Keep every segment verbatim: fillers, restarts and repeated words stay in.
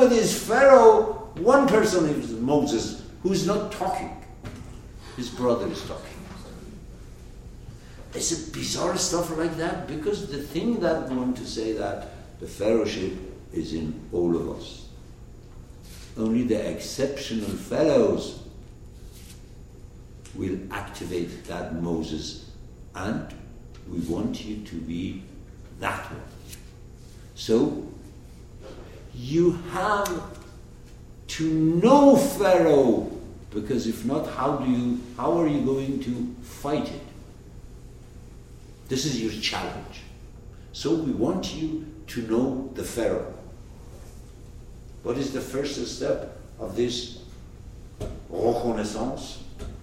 but is Pharaoh, one person is Moses, who's not talking. His brother is talking. It's a bizarre stuff like that, because the thing that we want to say that the Pharaohship is in all of us. Only the exceptional fellows will activate that Moses, and we want you to be that one. So, you have to know Pharaoh, because if not, how do you, how are you going to fight it? This is your challenge. So we want you to know the Pharaoh. What is the first step of this reconnaissance?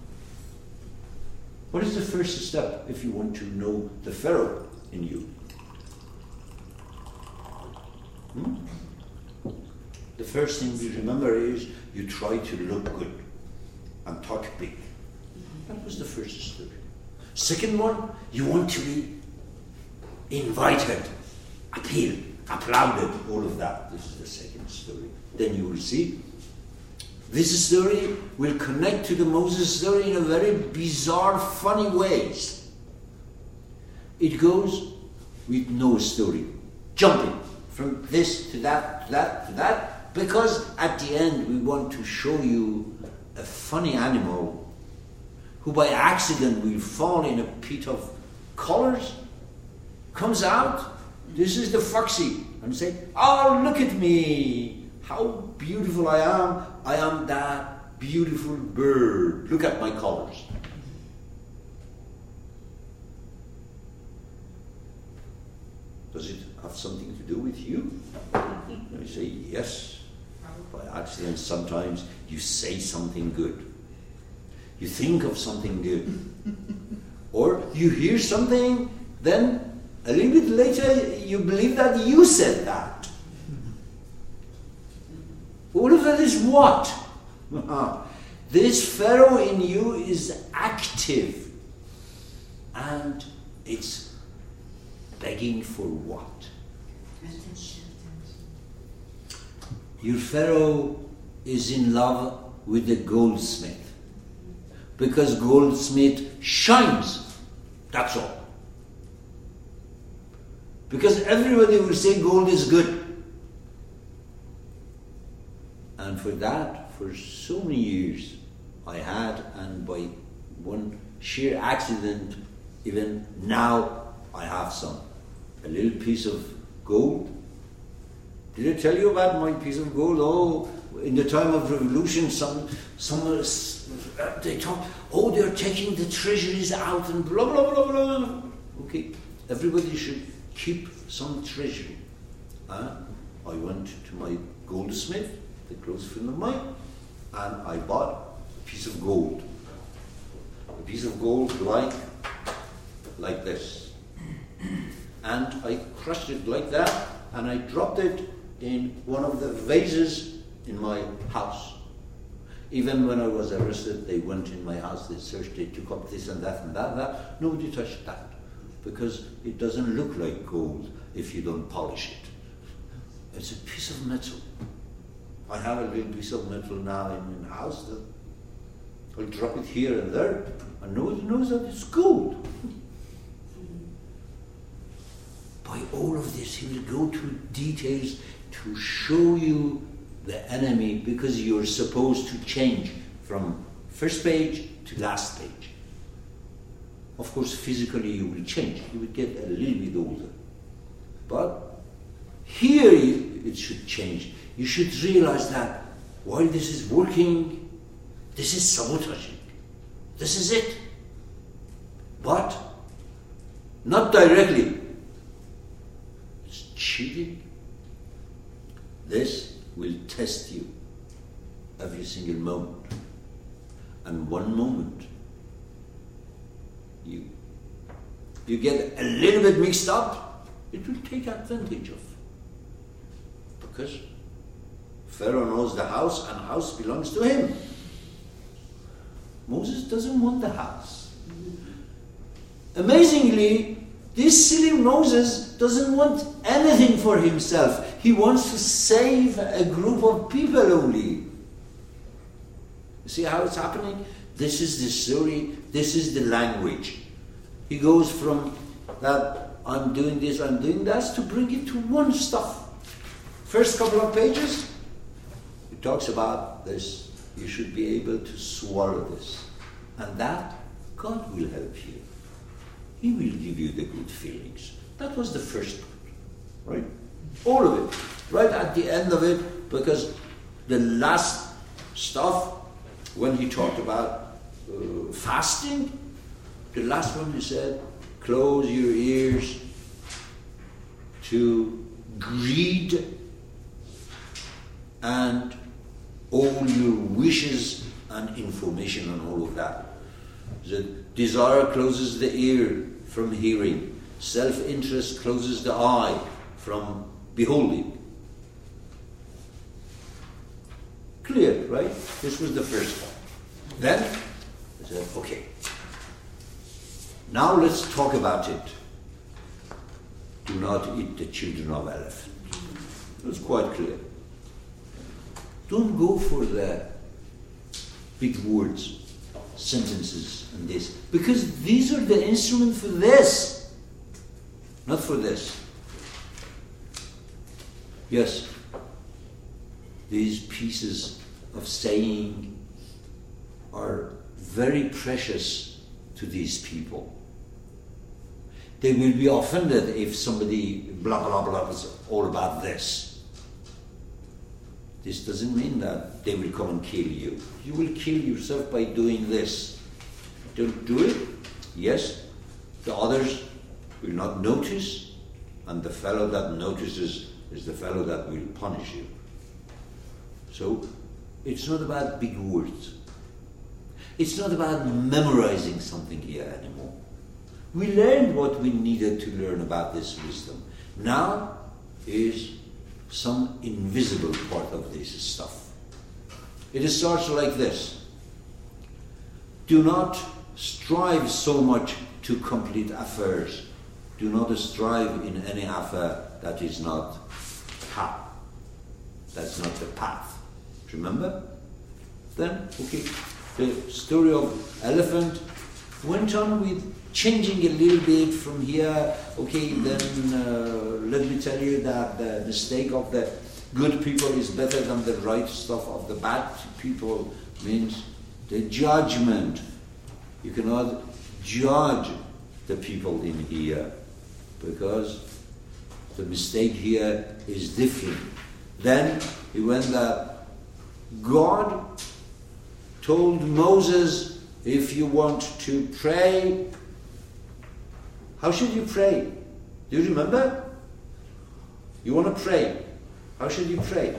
What is the first step if you want to know the Pharaoh in you? Hmm? The first thing you remember is you try to look good and talk big. That was the first story. Second one, you want to be invited, appeal, applauded, all of that. This is the second story. Then you will see this story will connect to the Moses story in a very bizarre, funny ways. It goes with no story, jumping from this to that, to that, to that, because at the end we want to show you a funny animal who by accident will fall in a pit of colors, comes out, this is the foxy, and say, oh, look at me, how beautiful I am, I am that beautiful bird, look at my colors. Does it have something to do with you? And I say, yes. By accident, sometimes you say something good. You think of something good. Or you hear something, then a little bit later you believe that you said that. All of that is what? This Pharaoh in you is active. And it's begging for what? Your Pharaoh is in love with the goldsmith. Because goldsmith shines. That's all. Because everybody will say gold is good. And for that, for so many years, I had, and by one sheer accident, even now I have some. A little piece of gold. Did I tell you about my piece of gold? Oh, in the time of revolution, some, some uh, they talk, oh, they're taking the treasuries out and blah, blah, blah, blah. Okay, everybody should keep some treasury. Uh, I went to my goldsmith, the close friend of mine, and I bought a piece of gold. A piece of gold like, like this. And I crushed it like that, and I dropped it in one of the vases in my house. Even when I was arrested, they went in my house, they searched, they took up this and that and that and that. Nobody touched that, because it doesn't look like gold if you don't polish it. It's a piece of metal. I have a little piece of metal now in the house that I'll drop it here and there, and nobody knows that it's gold. By all of this, he will go to details to show you the enemy, because you're supposed to change from first page to last page. Of course, physically you will change. You will get a little bit older. But here you, it should change. You should realize that while this is working, this is sabotaging. This is it. But not directly. It's cheating. This will test you every single moment. And one moment you you get a little bit mixed up, it will take advantage of. Because Pharaoh knows the house, and house belongs to him. Moses doesn't want the house. Amazingly, this silly Moses doesn't want anything for himself. He wants to save a group of people only. You see how it's happening? This is the story, this is the language. He goes from that, I'm doing this, I'm doing that, to bring it to one stuff. First couple of pages, he talks about this. You should be able to swallow this. And that, God will help you. He will give you the good feelings. That was the first part, right? All of it. Right at the end of it, because the last stuff, when he talked about uh, fasting, the last one he said, close your ears to greed and all your wishes and information and all of that. The desire closes the ear from hearing. Self-interest closes the eye from beholding. Clear, right? This was the first one. Then, I said, okay. Now let's talk about it. Do not eat the children of elephant. It was quite clear. Don't go for the big words, sentences and this. Because these are the instruments for this. Not for this. Yes, these pieces of saying are very precious to these people. They will be offended if somebody blah blah blah is all about this. This doesn't mean that they will come and kill you. You will kill yourself by doing this. Don't do it. Yes, the others will not notice, and the fellow that notices is the fellow that will punish you. So, it's not about big words. It's not about memorizing something here anymore. We learned what we needed to learn about this wisdom. Now is some invisible part of this stuff. It starts like this. Do not strive so much to complete affairs. Do not strive in any affair that is not path. That's not the path. Remember? Then, okay, the story of elephant went on with changing a little bit from here. Okay, then uh, let me tell you that the mistake of the good people is better than the right stuff of the bad people. Means the judgment. You cannot judge the people in here because the mistake here is different. Then he went that God told Moses, if you want to pray, how should you pray? Do you remember? You want to pray. How should you pray?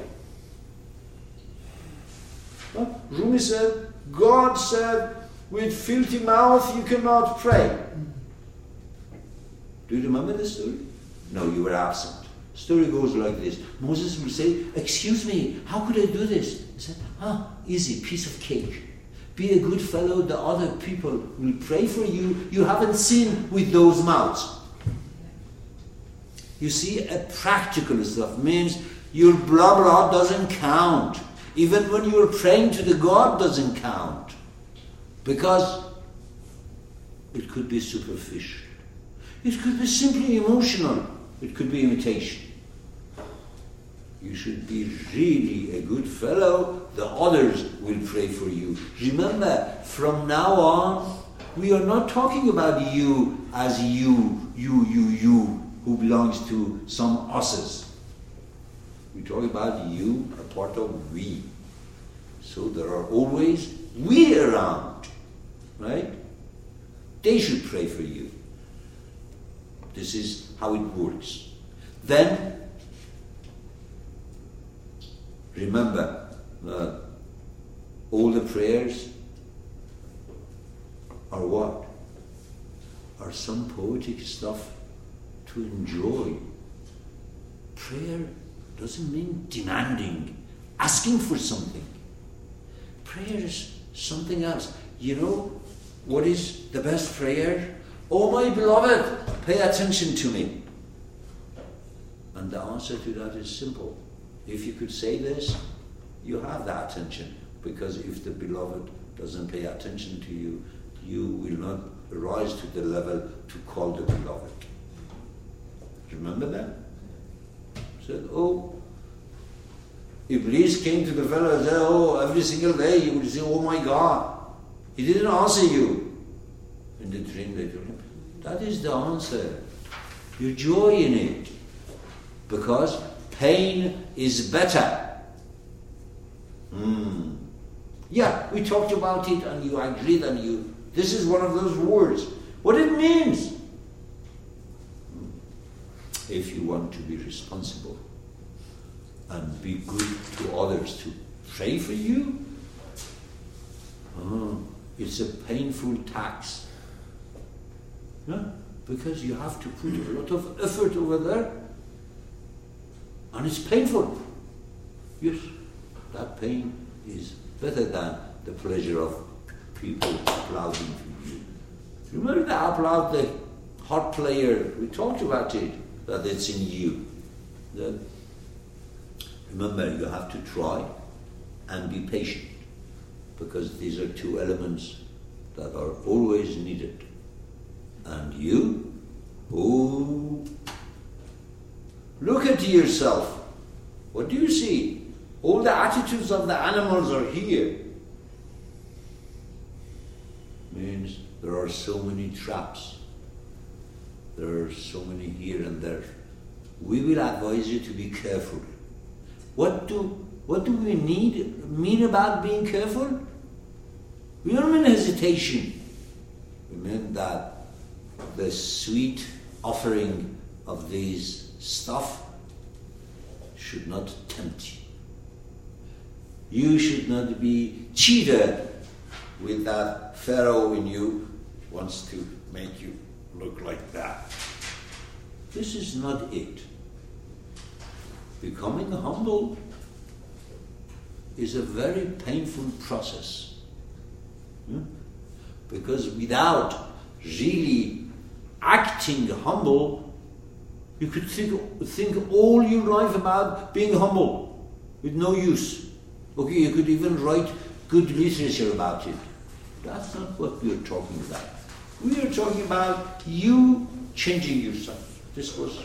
Well, Rumi said, God said, with filthy mouth you cannot pray. Do you remember this story? No, you were absent. The story goes like this. Moses will say, excuse me, how could I do this? He said, ah, easy, piece of cake. Be a good fellow, the other people will pray for you. You haven't sinned with those mouths. You see, a practical stuff means your blah blah doesn't count. Even when you're praying to the God doesn't count. Because it could be superficial. It could be simply emotional. It could be imitation. You should be really a good fellow. The others will pray for you. Remember, from now on, we are not talking about you as you, you, you, you, who belongs to some us's. We talk about you, a part of we. So there are always we around, right? They should pray for you. This is how it works. Then, remember, uh, all the prayers are what? Are some poetic stuff to enjoy. Prayer doesn't mean demanding, asking for something. Prayer is something else. You know what is the best prayer? Oh my beloved, pay attention to me. And And the answer to that is simple. If you could say this, you have the attention. Because if the beloved doesn't pay attention to you, you will not rise to the level to call the beloved. Remember that? Said, oh, Iblis came to the fellow and said, oh, every single day you would say, oh my God, he didn't answer you. In the dream they told him, that is the answer. You joy in it. Because pain is better. Hmm. Yeah, we talked about it and you agreed and you, this is one of those words. What it means. If you want to be responsible and be good to others to pray for you, oh, it's a painful tax. Yeah? Because you have to put a lot of effort over there and it's painful. Yes, that pain is better than the pleasure of people applauding to you. Remember the applaud, the harp player, we talked about it, that it's in you. That, remember, you have to try and be patient, because these are two elements that are always needed. And you, oh, look at yourself. What do you see? All the attitudes of the animals are here. Means there are so many traps. There are so many here and there. We will advise you to be careful. What do what do we need mean about being careful? We don't mean hesitation. We mean that the sweet offering of these stuff should not tempt you. You should not be cheated with that Pharaoh in you wants to make you look like that. This is not it. Becoming humble is a very painful process. Hmm? Because without really acting humble, you could think, think all your life about being humble with no use. Okay, you could even write good literature about it. That's not what we are talking about. We are talking about you changing yourself. This was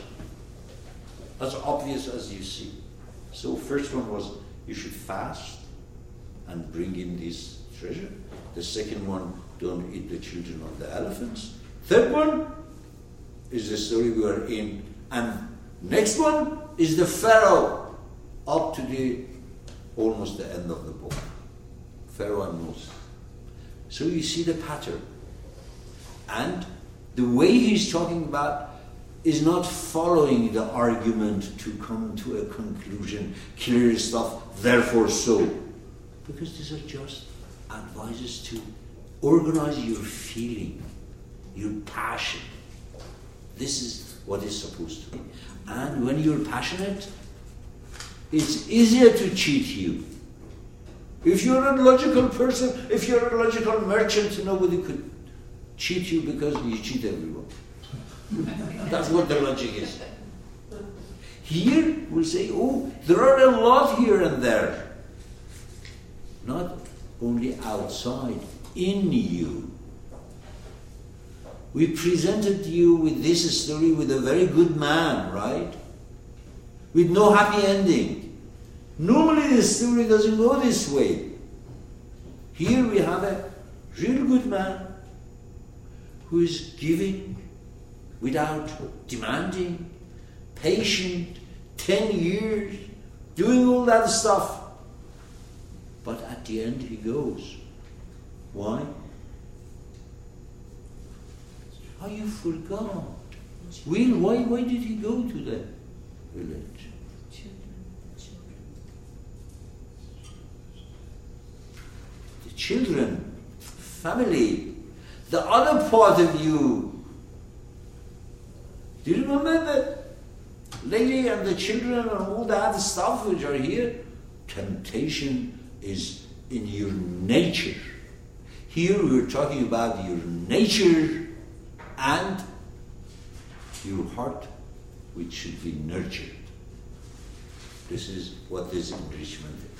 as obvious as you see. So first one was you should fast and bring in this treasure. The second one, don't eat the children of the elephants. Third one is the story we are in. And next one is the Pharaoh up to the almost the end of the book. Pharaoh and Moses. So you see the pattern. And the way he's talking about is not following the argument to come to a conclusion, clear stuff, therefore so. Because these are just advices to organize your feeling, your passion. This is what is supposed to be. And when you're passionate, it's easier to cheat you. If you're a logical person, if you're a logical merchant, nobody could cheat you because you cheat everyone. That's what the logic is. Here, we'll say, oh, there are a lot here and there. Not only outside, in you. We presented you with this story with a very good man, right? With no happy ending. Normally the story doesn't go this way. Here we have a real good man who is giving without demanding, patient, ten years, doing all that stuff. But at the end he goes. Why? Oh, you forgot. Will, why, why did he go to the village? The children, family, the other part of you. Do you remember the lady and the children and all that stuff which are here? Temptation is in your nature. Here we're talking about your nature and your heart, which should be nurtured. This is what this enrichment